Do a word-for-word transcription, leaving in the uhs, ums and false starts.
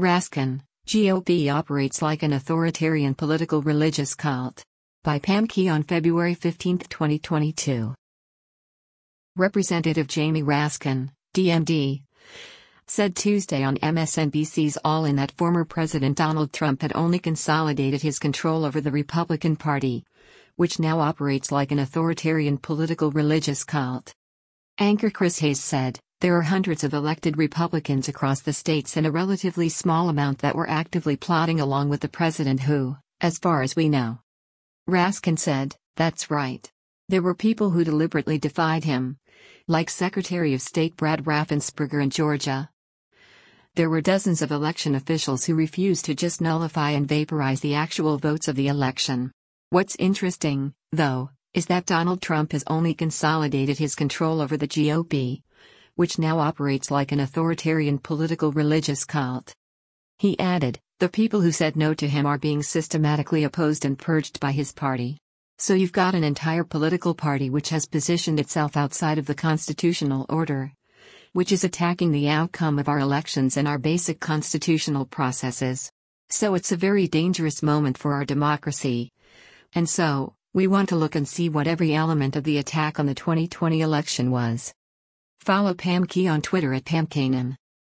Raskin, G O P operates like an authoritarian political religious cult. By Pam Key on February fifteenth, twenty twenty-two. Representative Jamie Raskin, D M D, said Tuesday on M S N B C's All In that former President Donald Trump had only consolidated his control over the Republican Party, which now operates like an authoritarian political religious cult. Anchor Chris Hayes said, "There are hundreds of elected Republicans across the states and a relatively small amount that were actively plotting along with the president who, as far as we know." Raskin said, "That's right. There were people who deliberately defied him, like Secretary of State Brad Raffensperger in Georgia. There were dozens of election officials who refused to just nullify and vaporize the actual votes of the election. What's interesting, though, is that Donald Trump has only consolidated his control over the G O P, which now operates like an authoritarian political religious cult." He added, "The people who said no to him are being systematically opposed and purged by his party. So you've got an entire political party which has positioned itself outside of the constitutional order, which is attacking the outcome of our elections and our basic constitutional processes. So it's a very dangerous moment for our democracy. And so, we want to look and see what every element of the attack on the twenty twenty election was." Follow Pam Key on Twitter at Pam Kanan.